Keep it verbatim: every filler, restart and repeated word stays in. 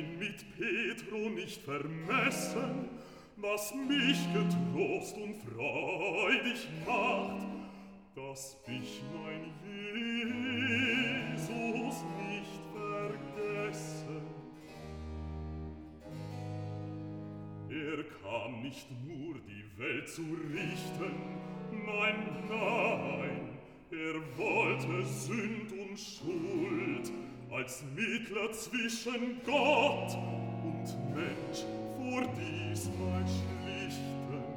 bin mit Petro nicht vermessen, was mich getrost und freudig macht, dass mich mein Jesus nicht vergessen. Er kam nicht nur die Welt zu richten, nein, nein, er wollte Sünd und Schuld als Mittler zwischen Gott und Mensch vor diesmal schlichten.